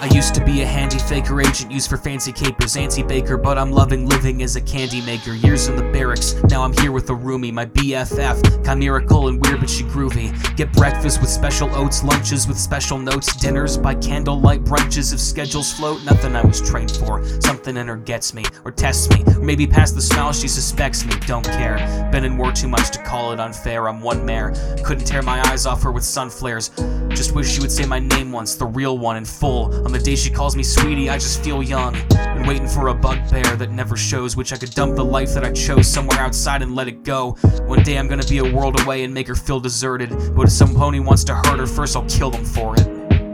used to be a handy faker agent used for fancy capers, anti-baker, but I'm loving living as a candy maker. Years in the barracks, now I'm here with a roomie, my BFF, chimerical and weird but she groovy. Get breakfast with special oats, lunches with special notes, dinners by candlelight, brunches if schedules float. Nothing I was trained for, something in her gets me, or tests me, or maybe past the smile she suspects me, don't care. Been in war too much to call it unfair, I'm one mare, couldn't tear my eyes off her with sun flares. Just wish she would say my name once, the real one in full. On the day she calls me sweetie, I just feel young. Been waiting for a bugbear that never shows, which I could dump the life that I chose somewhere outside and let it go. One day I'm gonna be a world away and make her feel deserted, but if some pony wants to hurt her first, I'll kill them for it.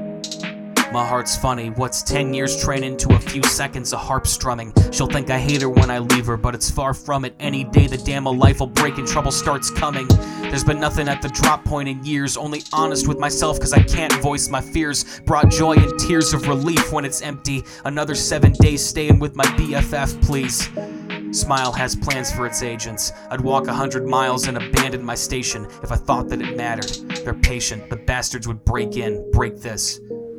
My heart's funny, what's 10 years training to a few seconds of harp strumming? She'll think I hate her when I leave her, but it's far from it. Any day the dam of life will break and trouble starts coming. There's been nothing at the drop point in years, only honest with myself cause I can't voice my fears. Brought joy and tears of relief when it's empty. Another 7 days staying with my BFF, please. Smile has plans for its agents. I'd walk 100 miles and abandon my station if I thought that it mattered. They're patient, the bastards would break in, break this.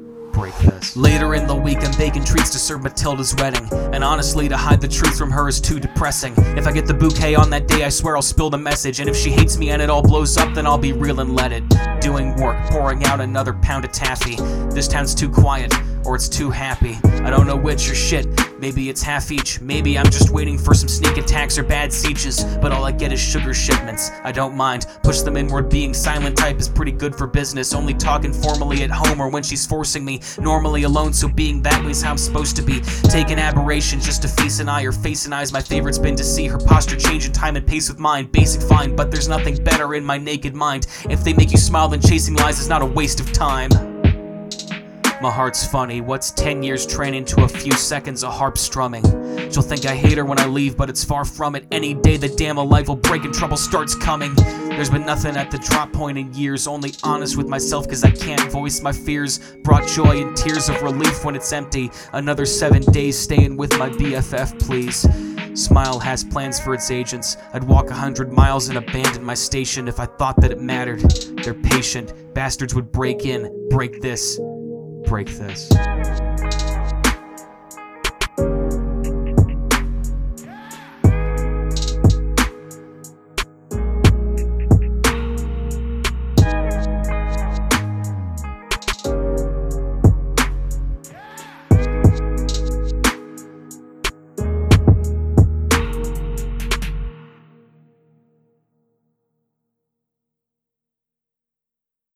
Later in the week I'm baking treats to serve Matilda's wedding, and honestly to hide the truth from her is too depressing. If I get the bouquet on that day I swear I'll spill the message, and if she hates me and it all blows up then I'll be real and let it. Doing work, pouring out another pound of taffy. This town's too quiet, or it's too happy. I don't know which or shit, maybe it's half each. Maybe I'm just waiting for some sneak attacks or bad sieges, but all I get is sugar shipments. I don't mind, push them inward, being silent type is pretty good for business. Only talking formally at home or when she's forcing me. Normally alone, so being that way's how I'm supposed to be. Taking aberration just to face an eye or face an eye's my favorite's been to see her posture change in time and pace with mine. Basic fine, but there's nothing better in my naked mind. If they make you smile then chasing lies is not a waste of time. My heart's funny, what's 10 years training to a few seconds of harp strumming? She'll think I hate her when I leave, but it's far from it. Any day the dam of life will break and trouble starts coming. There's been nothing at the drop point in years, only honest with myself cause I can't voice my fears. Brought joy and tears of relief when it's empty. Another 7 days staying with my BFF, please. Smile has plans for its agents. I'd walk 100 miles and abandon my station if I thought that it mattered. They're patient, bastards would break in, break this.